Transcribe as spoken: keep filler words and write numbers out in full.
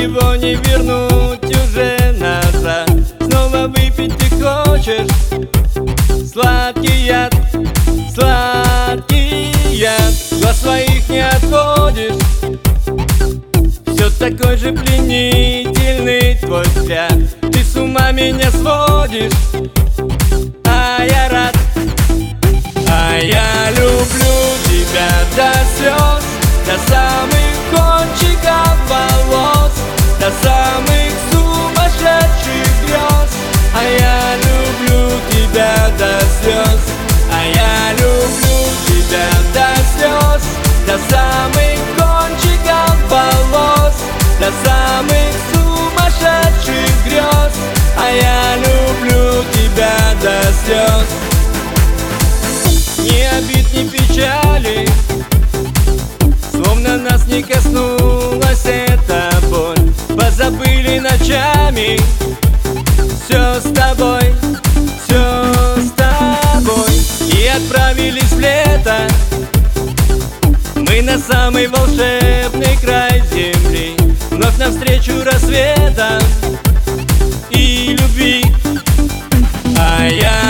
ничего не вернуть уже назад. Снова выпить ты хочешь сладкий яд, сладкий яд. Глаз своих не отводишь, все такой же пленительный твой взгляд. Ты с ума меня сводишь, а я рад. А я люблю тебя до слез, до самых кончиков волос, до самых сумасшедших грез. А я люблю тебя до слез, а я люблю тебя до слез, до самых кончиков волос, до самых сумасшедших грез. А я люблю тебя до слез. Ни обид, ни печали, словно нас не коснулась эта боль. Позабыли ночами все с тобой, все с тобой. И отправились в лето мы на самый волшебный край земли, вновь навстречу рассветам и любви. А я